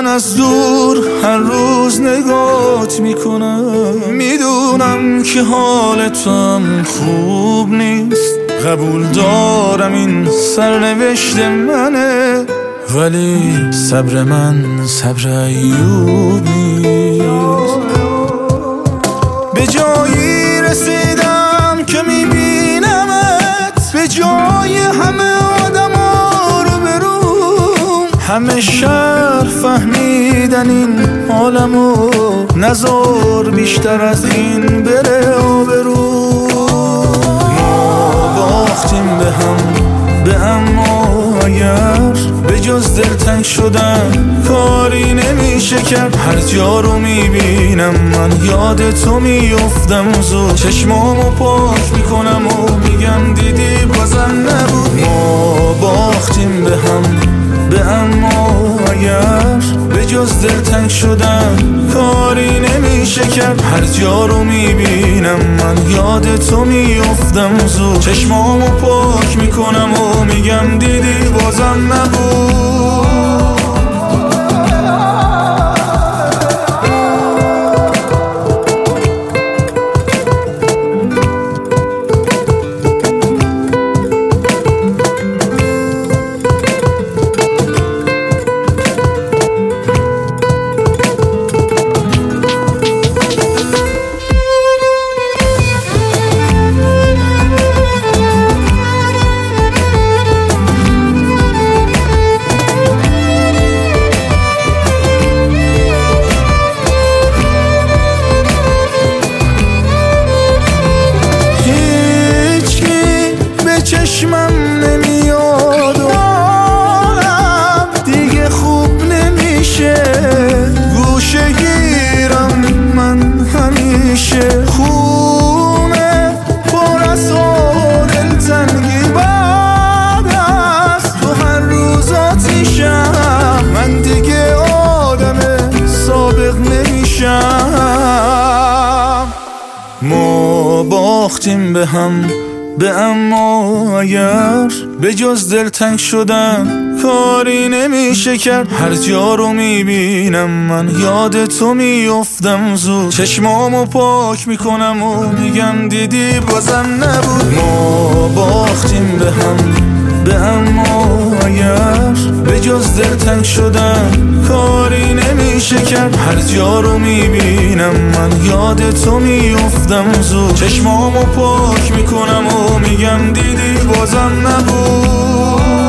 از دور هر روز نگات میکنم، میدونم که حال تو هم خوب نیست، قبول دارم این سرنوشت منه، ولی صبر من صبر ایوب نیست. به جایی رسیدم که میبینمت به جای همه آدم ها رو بروم، همه شهر فهمیدن این عالمو، نذار بیشتر از این بره آبرو. ما باختیم به هم به اما اگر به جز دلتنگ شدن کاری نمیشه کرد. هر جا رو میبینم من یاد تو میفتم، زود چشمامو پاک میکنم و میگم دیدی بازم نبود. ما باختیم به هم به اما اگر به جز دلتنگ شدن کاری نمیشه کرد. هر جا رو میبینم من یاد تو میفتم، زود چشمامو پاک میکنم و میگم دیدی بازم نبود. چشمم نمیاد و حالم دیگه خوب نمیشه، گوشه گیرم من همیشه، خونه پر از دلتنگی بعد از تو هر روز آتیشم، من دیگه آدم سابق نمیشم. ما باختیم به هم به اما اگر به جز دلتنگ شدن کاری نمیشه کرد. هر جا رو میبینم من یاد تو میفتم، زود چشمامو پاک میکنم و میگم دیدی بازم نبود. ما باختیم به هم به اما اگر به جز دلتنگ شدن کاری نمیشه کرد. هر جا رو میبینم من یاد تو میفتم، زود چشمامو پاک میکنم و میگم دیدی بازم نبود.